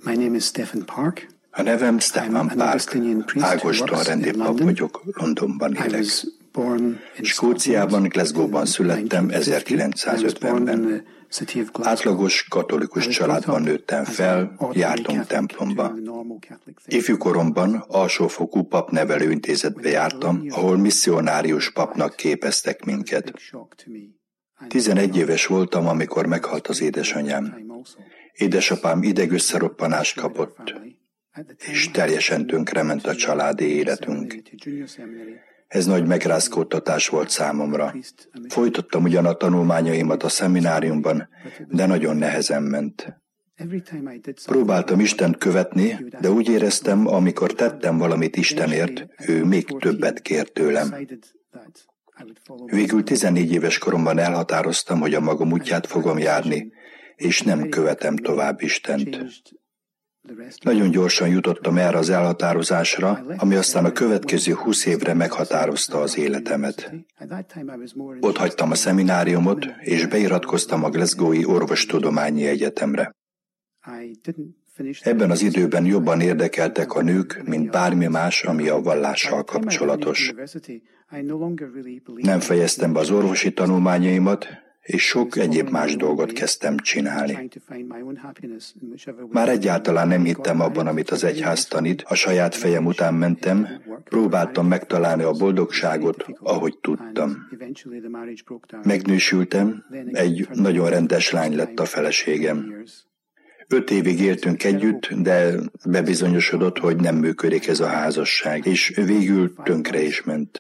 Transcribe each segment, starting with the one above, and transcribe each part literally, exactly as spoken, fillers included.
My name is Stephen Park. A nevem Stephen Park. Ágoston rendi pap vagyok, Londonban élek. Skóciában, Glasgow-ban születtem ezerkilencszázötvenben. Átlagos katolikus családban nőttem fel, jártam templomba. Ifjúkoromban alsófokú papnevelő intézetbe jártam, ahol misszionárius papnak képeztek minket. Tizenegy éves voltam, amikor meghalt az édesanyám. Édesapám idegösszeroppanást kapott, és teljesen tönkrement a családi életünk. Ez nagy megrázkódtatás volt számomra. Folytattam ugyan a tanulmányaimat a szemináriumban, de nagyon nehezen ment. Próbáltam Istent követni, de úgy éreztem, amikor tettem valamit Istenért, ő még többet kért tőlem. Végül tizennégy éves koromban elhatároztam, hogy a magam útját fogom járni, és nem követem tovább Istent. Nagyon gyorsan jutottam erre az elhatározásra, ami aztán a következő húsz évre meghatározta az életemet. Ott hagytam a szemináriumot, és beiratkoztam a Glasgow-i Orvostudományi Egyetemre. Ebben az időben jobban érdekeltek a nők, mint bármi más, ami a vallással kapcsolatos. Nem fejeztem be az orvosi tanulmányaimat, és sok egyéb más dolgot kezdtem csinálni. Már egyáltalán nem hittem abban, amit az egyház tanít, a saját fejem után mentem, próbáltam megtalálni a boldogságot, ahogy tudtam. Megnősültem, egy nagyon rendes lány lett a feleségem. Öt évig éltünk együtt, de bebizonyosodott, hogy nem működik ez a házasság, és végül tönkre is ment.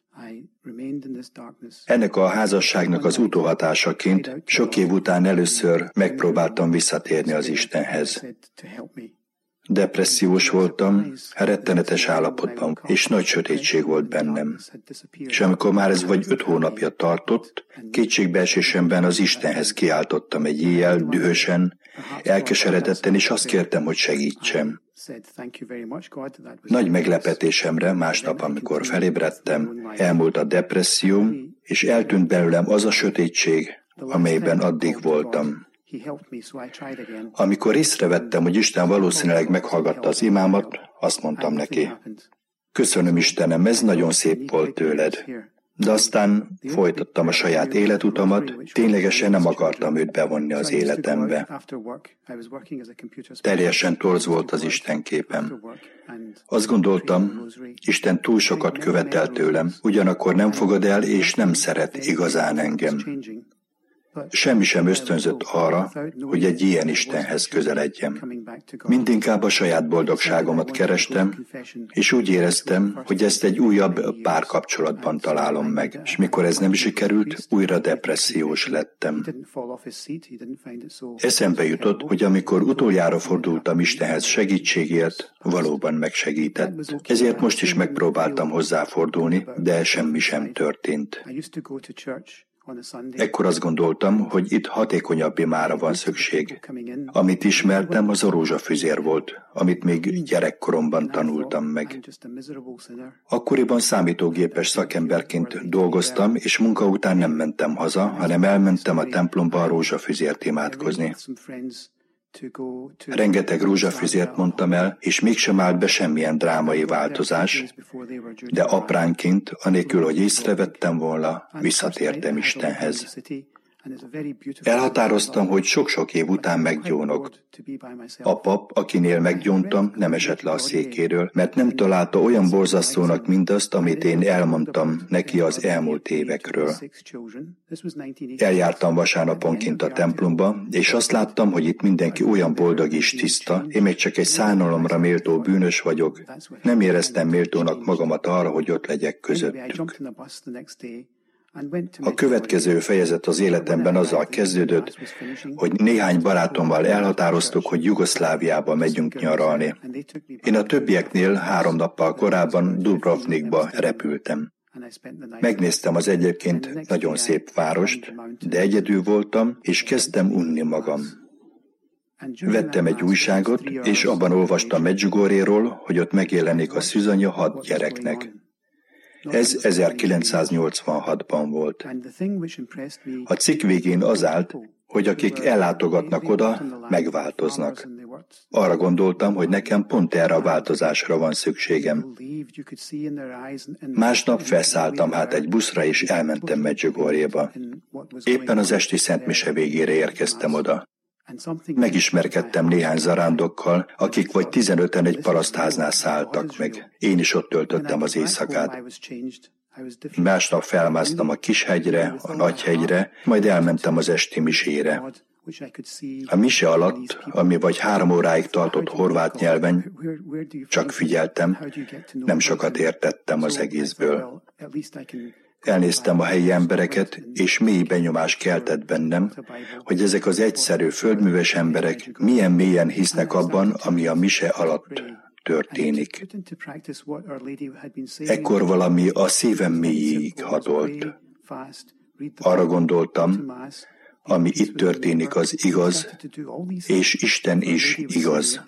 Ennek a házasságnak az utóhatásaként sok év után először megpróbáltam visszatérni az Istenhez. Depressziós voltam, rettenetes állapotban, és nagy sötétség volt bennem. És amikor már ez vagy öt hónapja tartott, kétségbeesésemben az Istenhez kiáltottam egy éjjel, dühösen, elkeseredetten, és azt kértem, hogy segítsem. Nagy meglepetésemre másnap, amikor felébredtem, elmúlt a depresszió, és eltűnt belőlem az a sötétség, amelyben addig voltam. Amikor észrevettem, hogy Isten valószínűleg meghallgatta az imámat, azt mondtam neki: köszönöm Istenem, ez nagyon szép volt tőled. De aztán folytattam a saját életutamat, ténylegesen nem akartam őt bevonni az életembe. Teljesen torz volt az Isten képem. Azt gondoltam, Isten túl sokat követel tőlem, ugyanakkor nem fogad el és nem szeret igazán engem. Semmi sem ösztönzött arra, hogy egy ilyen Istenhez közeledjem. Mindinkább a saját boldogságomat kerestem, és úgy éreztem, hogy ezt egy újabb párkapcsolatban találom meg, és mikor ez nem sikerült, újra depressziós lettem. Eszembe jutott, hogy amikor utoljára fordultam Istenhez segítségért, valóban megsegített. Ezért most is megpróbáltam hozzáfordulni, de semmi sem történt. Ekkor azt gondoltam, hogy itt hatékonyabb imára van szükség. Amit ismertem, az a rózsafüzér volt, amit még gyerekkoromban tanultam meg. Akkoriban számítógépes szakemberként dolgoztam, és munka után nem mentem haza, hanem elmentem a templomba a rózsafüzért imádkozni. Rengeteg rózsafüzért mondtam el, és mégsem állt be semmilyen drámai változás, de apránként, anélkül, hogy észrevettem volna, visszatértem Istenhez. Elhatároztam, hogy sok-sok év után meggyónok. A pap, akinél meggyóntam, nem esett le a székéről, mert nem találta olyan borzasztónak mindazt, amit én elmondtam neki az elmúlt évekről. Eljártam vasárnaponként a templomba, és azt láttam, hogy itt mindenki olyan boldog és tiszta, én még csak egy szánalomra méltó bűnös vagyok, nem éreztem méltónak magamat arra, hogy ott legyek közöttük. A következő fejezet az életemben azzal kezdődött, hogy néhány barátommal elhatároztuk, hogy Jugoszláviába megyünk nyaralni. Én a többieknél három nappal korábban Dubrovnikba repültem. Megnéztem az egyébként nagyon szép várost, de egyedül voltam, és kezdtem unni magam. Vettem egy újságot, és abban olvastam Medjugorjéról, hogy ott megjelenik a szűzanya hat gyereknek. Ez ezerkilencszáznyolcvanhatban volt. A cikk végén az állt, hogy akik ellátogatnak oda, megváltoznak. Arra gondoltam, hogy nekem pont erre a változásra van szükségem. Másnap felszálltam hát egy buszra, és elmentem Medjugorjéba. Éppen az esti szentmise végére érkeztem oda. Megismerkedtem néhány zarándokkal, akik vagy tizenöten egy parasztháznál szálltak meg. Én is ott töltöttem az éjszakát. Másnap felmásztam a Kishegyre, a Nagyhegyre, majd elmentem az esti misére. A mise alatt, ami vagy három óráig tartott horvát nyelven, csak figyeltem, nem sokat értettem az egészből. Elnéztem a helyi embereket, és mély benyomás keltett bennem, hogy ezek az egyszerű, földműves emberek milyen mélyen hisznek abban, ami a mise alatt történik. Ekkor valami a szívem mélyéig hatolt. Arra gondoltam, ami itt történik, az igaz, és Isten is igaz.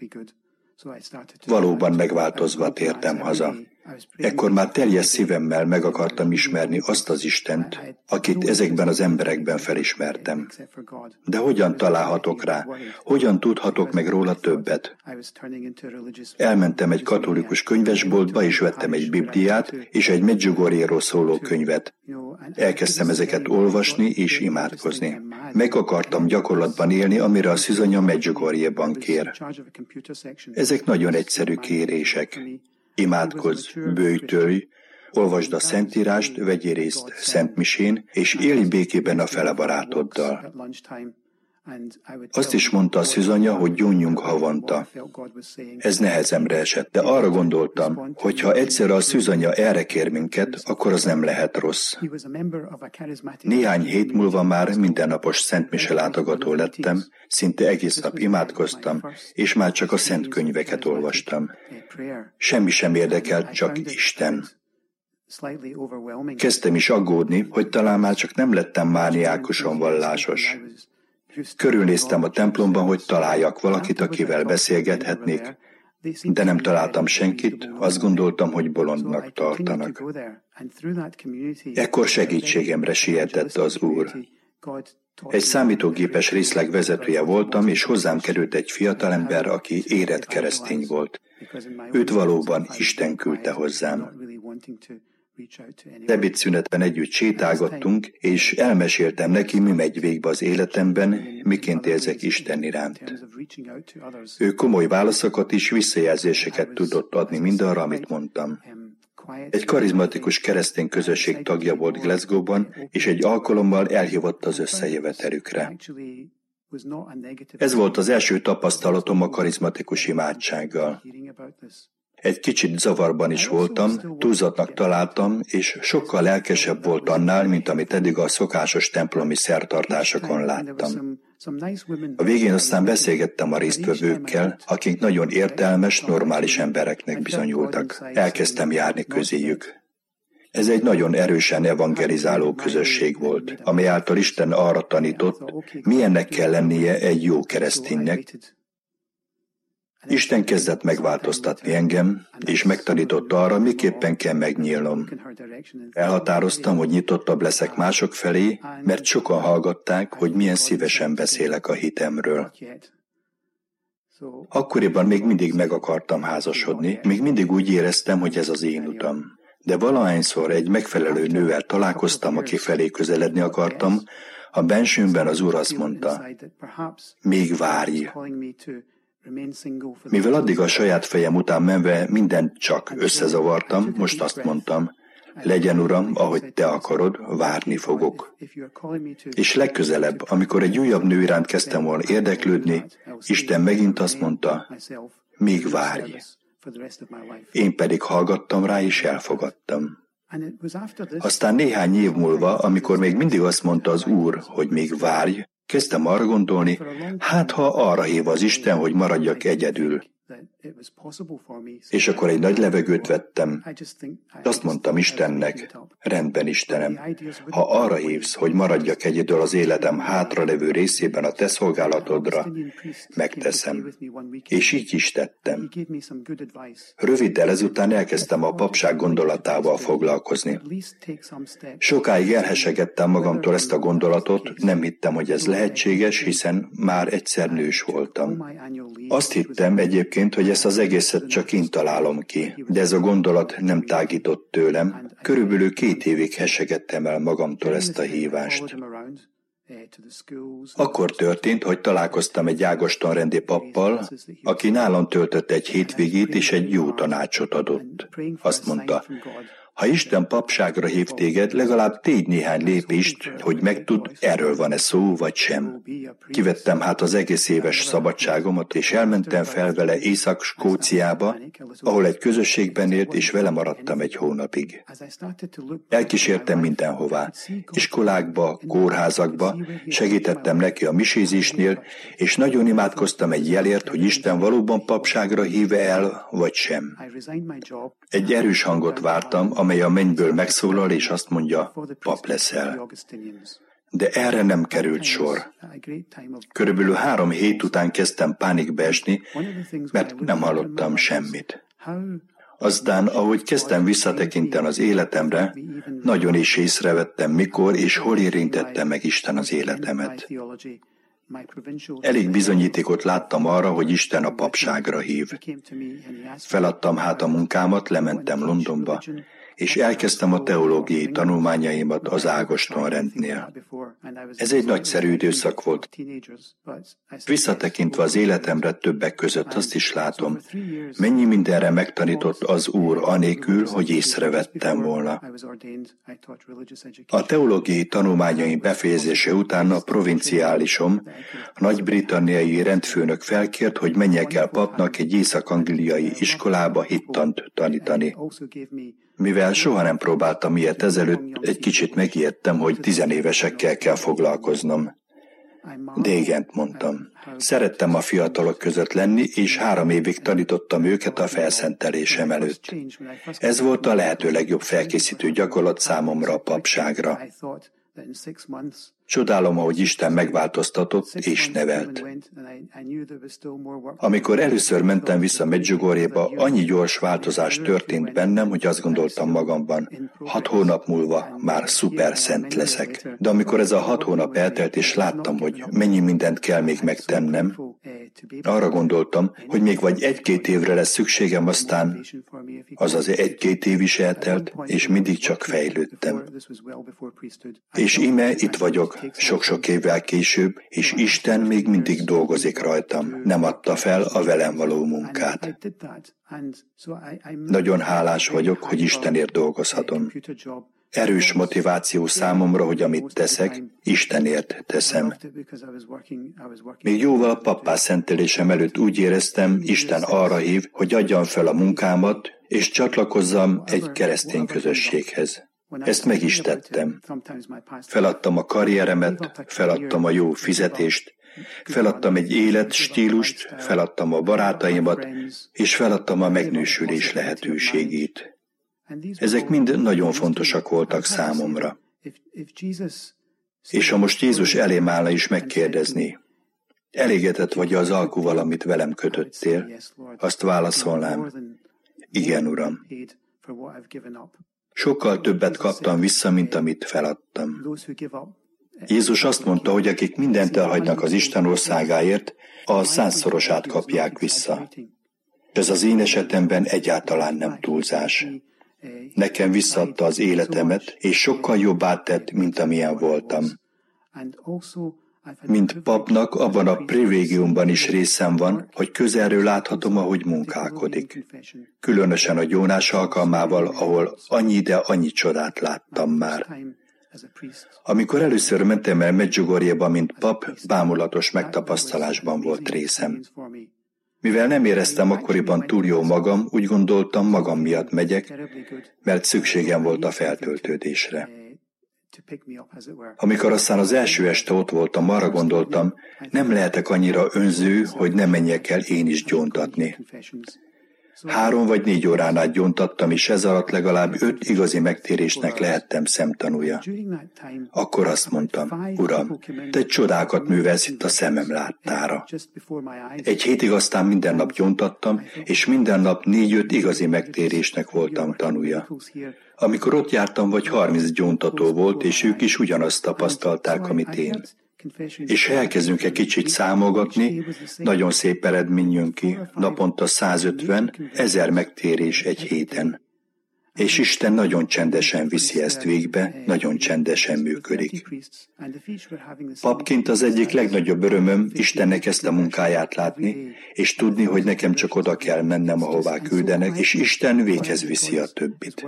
Valóban megváltozva tértem haza. Ekkor már teljes szívemmel meg akartam ismerni azt az Istent, akit ezekben az emberekben felismertem. De hogyan találhatok rá? Hogyan tudhatok meg róla többet? Elmentem egy katolikus könyvesboltba, és vettem egy Bibliát és egy Medjugorjéról szóló könyvet. Elkezdtem ezeket olvasni és imádkozni. Meg akartam gyakorlatban élni, amire a szűzanya Medjugorjéban kér. Ezek nagyon egyszerű kérések. Imádkozz, böjtölj, olvasd a Szentírást, vegyél részt szentmisén, és élj békében a fele barátoddal. Azt is mondta a szűzanya, hogy gyónjunk havonta. Ez nehezemre esett, de arra gondoltam, hogy ha egyszer a szűzanya erre kér minket, akkor az nem lehet rossz. Néhány hét múlva már mindennapos szentmise látogató lettem, szinte egész nap imádkoztam, és már csak a szent könyveket olvastam. Semmi sem érdekelt, csak Isten. Kezdtem is aggódni, hogy talán már csak nem lettem mániákusan vallásos. Körülnéztem a templomban, hogy találjak valakit, akivel beszélgethetnék, de nem találtam senkit, azt gondoltam, hogy bolondnak tartanak. Ekkor segítségemre sietett az Úr. Egy számítógépes részleg vezetője voltam, és hozzám került egy fiatalember, aki érett keresztény volt. Őt valóban Isten küldte hozzám. Ebédszünetben együtt sétálgattunk, és elmeséltem neki, mi megy végbe az életemben, miként érzek Isten iránt. Ő komoly válaszokat és visszajelzéseket tudott adni mindarra, amit mondtam. Egy karizmatikus keresztény közösség tagja volt Glasgow-ban, és egy alkalommal elhívott az összejövetelükre. Ez volt az első tapasztalatom a karizmatikus imádsággal. Egy kicsit zavarban is voltam, túlzatnak találtam, és sokkal lelkesebb volt annál, mint amit eddig a szokásos templomi szertartásokon láttam. A végén aztán beszélgettem a résztvevőkkel, akik nagyon értelmes, normális embereknek bizonyultak. Elkezdtem járni közéjük. Ez egy nagyon erősen evangelizáló közösség volt, amely által Isten arra tanított, milyennek kell lennie egy jó kereszténynek. Isten kezdett megváltoztatni engem, és megtanította arra, miképpen kell megnyílnom. Elhatároztam, hogy nyitottabb leszek mások felé, mert sokan hallgatták, hogy milyen szívesen beszélek a hitemről. Akkoriban még mindig meg akartam házasodni, még mindig úgy éreztem, hogy ez az én utam. De valahányszor egy megfelelő nővel találkoztam, aki felé közeledni akartam, a bensőmben az Úr azt mondta, még várj. Mivel addig a saját fejem után menve mindent csak összezavartam, most azt mondtam, legyen Uram, ahogy te akarod, várni fogok. És legközelebb, amikor egy újabb nő iránt kezdtem volna érdeklődni, Isten megint azt mondta, még várj. Én pedig hallgattam rá, és elfogadtam. Aztán néhány év múlva, amikor még mindig azt mondta az Úr, hogy még várj, kezdtem arra gondolni, hát ha arra hív az Isten, hogy maradjak egyedül, És akkor egy nagy levegőt vettem, azt mondtam Istennek, rendben Istenem, ha arra hívsz, hogy maradjak egyedül az életem hátralevő részében a te szolgálatodra, megteszem. És így is tettem. Röviddel ezután elkezdtem a papság gondolatával foglalkozni. Sokáig elhesegettem magamtól ezt a gondolatot, nem hittem, hogy ez lehetséges, hiszen már egyszer nős voltam. Azt hittem egyébként, hogy ezt az egészet csak én találom ki, de ez a gondolat nem tágított tőlem. Körülbelül két évig hesegettem el magamtól ezt a hívást. Akkor történt, hogy találkoztam egy ágostonrendi pappal, aki nálam töltött egy hétvégét, és egy jó tanácsot adott. Azt mondta, ha Isten papságra hív téged, legalább tégy néhány lépést, hogy megtudd, erről van-e szó, vagy sem. Kivettem hát az egész éves szabadságomat, és elmentem fel vele Észak-Skóciába, ahol egy közösségben élt, és vele maradtam egy hónapig. Elkísértem mindenhová, iskolákba, kórházakba, segítettem neki a misézésnél, és nagyon imádkoztam egy jelért, hogy Isten valóban papságra híve el, vagy sem. Egy erős hangot vártam, amely a mennyből megszólal, és azt mondja, pap leszel. De erre nem került sor. Körülbelül három hét után kezdtem pánikba esni, mert nem hallottam semmit. Aztán, ahogy kezdtem visszatekinteni az életemre, nagyon is észrevettem, mikor és hol érintette meg Isten az életemet. Elég bizonyítékot láttam arra, hogy Isten a papságra hív. Feladtam hát a munkámat, lementem Londonba, és elkezdtem a teológiai tanulmányaimat az ágostonrendnél. Ez egy nagyszerű időszak volt. Visszatekintve az életemre többek között azt is látom, mennyi mindenre megtanított az Úr anélkül, hogy észrevettem volna. A teológiai tanulmányaim befejezése után a provinciálisom, a nagy-britanniai rendfőnök felkért, hogy menjek el papnak egy észak-angliai iskolába hittant tanítani. Mivel soha nem próbáltam ilyet ezelőtt, egy kicsit megijedtem, hogy tizenévesekkel kell foglalkoznom. De igent mondtam. Szerettem a fiatalok között lenni, és három évig tanítottam őket a felszentelésem előtt. Ez volt a lehető legjobb felkészítő gyakorlat számomra a papságra. Csodálom, ahogy Isten megváltoztatott és nevelt. Amikor először mentem vissza Medjugorjéba, annyi gyors változás történt bennem, hogy azt gondoltam magamban, hat hónap múlva már szuperszent leszek. De amikor ez a hat hónap eltelt, és láttam, hogy mennyi mindent kell még megtennem, arra gondoltam, hogy még vagy egy-két évre lesz szükségem, aztán azaz egy-két év is eltelt, és mindig csak fejlődtem. És íme itt vagyok, sok-sok évvel később, és Isten még mindig dolgozik rajtam, nem adta fel a velem való munkát. Nagyon hálás vagyok, hogy Istenért dolgozhatom. Erős motiváció számomra, hogy amit teszek, Istenért teszem. Még jóval pappá szentelésem előtt úgy éreztem, Isten arra hív, hogy adjam fel a munkámat, és csatlakozzam egy keresztény közösséghez. Ezt meg is tettem. Feladtam a karrieremet, feladtam a jó fizetést, feladtam egy életstílust, feladtam a barátaimat, és feladtam a megnősülés lehetőségét. Ezek mind nagyon fontosak voltak számomra. És ha most Jézus elém állna is megkérdezni, elégedett vagy az alkuval, amit velem kötöttél, azt válaszolnám, igen, Uram. Sokkal többet kaptam vissza, mint amit feladtam. Jézus azt mondta, hogy akik mindent elhagynak az Isten országáért, a százszorosát kapják vissza. Ez az én esetemben egyáltalán nem túlzás. Nekem visszaadta az életemet, és sokkal jobbá tett, mint amilyen voltam. Mint papnak abban a privilégiumban is részem van, hogy közelről láthatom, ahogy munkálkodik. Különösen a gyónás alkalmával, ahol annyi, de annyi csodát láttam már. Amikor először mentem el Medjugorjéba, mint pap, bámulatos megtapasztalásban volt részem. Mivel nem éreztem akkoriban túl jó magam, úgy gondoltam, magam miatt megyek, mert szükségem volt a feltöltődésre. Amikor aztán az első este ott voltam, arra gondoltam, nem lehetek annyira önző, hogy ne menjek el én is gyóntatni. Három vagy négy órán át gyóntattam, és ez alatt legalább öt igazi megtérésnek lehettem szemtanúja. Akkor azt mondtam, Uram, te csodákat művelsz itt a szemem láttára. Egy hétig aztán minden nap gyóntattam, és minden nap négy-öt igazi megtérésnek voltam tanúja. Amikor ott jártam, vagy harminc gyóntató volt, és ők is ugyanazt tapasztalták, amit én. És ha elkezdünk egy kicsit számolgatni, nagyon szép eredmény jön ki, naponta százötven, ezer megtérés egy héten. És Isten nagyon csendesen viszi ezt végbe, nagyon csendesen működik. Papként az egyik legnagyobb örömöm Istennek ezt a munkáját látni, és tudni, hogy nekem csak oda kell mennem, ahová küldenek, és Isten véghez viszi a többit.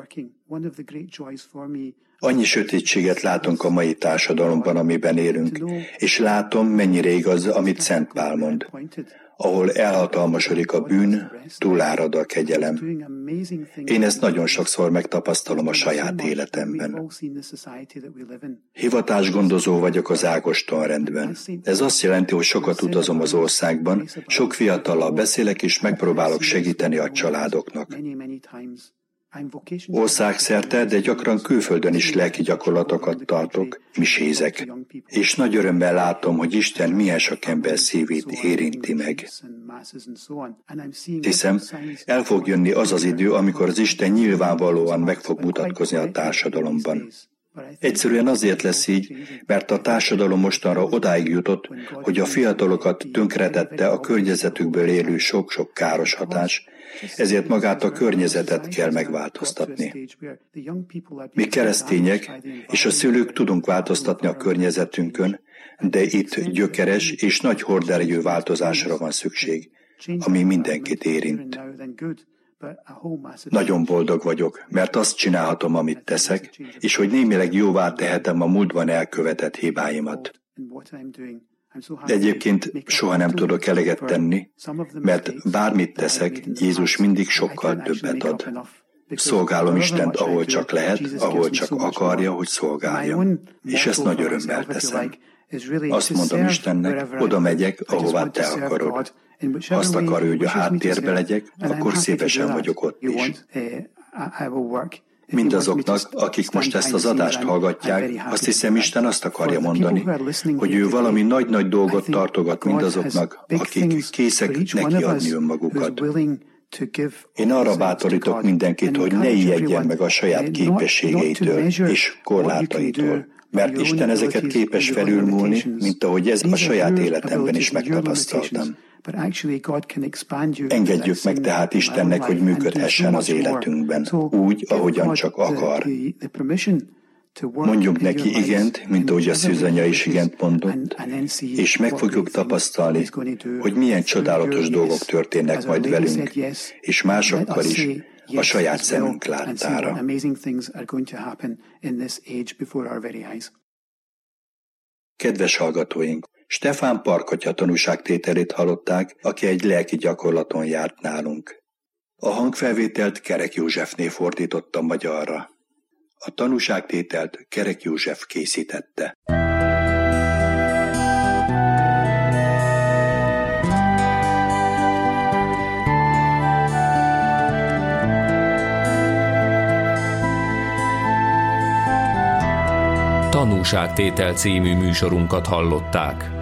Annyi sötétséget látunk a mai társadalomban, amiben élünk, és látom, mennyire igaz, amit Szent Pál mond. Ahol elhatalmasodik a bűn, túlárad a kegyelem. Én ezt nagyon sokszor megtapasztalom a saját életemben. Hivatásgondozó vagyok az Ágoston rendben. Ez azt jelenti, hogy sokat utazom az országban, sok fiatallal beszélek, és megpróbálok segíteni a családoknak. Országszerte, de gyakran külföldön is lelki gyakorlatokat tartok, misézek, és nagy örömmel látom, hogy Isten milyen sok ember szívét érinti meg. Hiszem, el fog jönni az az idő, amikor az Isten nyilvánvalóan meg fog mutatkozni a társadalomban. Egyszerűen azért lesz így, mert a társadalom mostanra odáig jutott, hogy a fiatalokat tönkretette a környezetükből élő sok-sok káros hatás, ezért magát a környezetet kell megváltoztatni. Mi keresztények és a szülők tudunk változtatni a környezetünkön, de itt gyökeres és nagy horderejű változásra van szükség, ami mindenkit érint. Nagyon boldog vagyok, mert azt csinálhatom, amit teszek, és hogy némileg jóvá tehetem a múltban elkövetett hibáimat. De egyébként soha nem tudok eleget tenni, mert bármit teszek, Jézus mindig sokkal többet ad. Szolgálom Istent, ahol csak lehet, ahol csak akarja, hogy szolgáljam. És ezt nagy örömmel teszem. Azt mondom Istennek, oda megyek, ahová te akarod. Ha azt akarja, hogy a háttérbe legyek, akkor szívesen vagyok ott is. Mindazoknak, akik most ezt az adást hallgatják, azt hiszem, Isten azt akarja mondani, hogy ő valami nagy-nagy dolgot tartogat mindazoknak, akik készek nekiadni önmagukat. Én arra bátorítok mindenkit, hogy ne ijedjen meg a saját képességeitől és korlátaitól, mert Isten ezeket képes felülmúlni, mint ahogy ez a saját életemben is megtapasztaltam. Engedjük meg tehát Istennek, hogy működhessen az életünkben, úgy, ahogyan csak akar. Mondjunk neki igent, mint ahogy a szűzanya is igent mondott, és meg fogjuk tapasztalni, hogy milyen csodálatos dolgok történnek majd velünk, és másokkal is, a saját szemünk láttára. Kedves hallgatóink! Stefán Parkatya tanúságtételét hallották, aki egy lelki gyakorlaton járt nálunk. A hangfelvételt Kerek Józsefné fordította magyarra. A tanúságtételt Kerek József készítette. Tanúságtétel című műsorunkat hallották.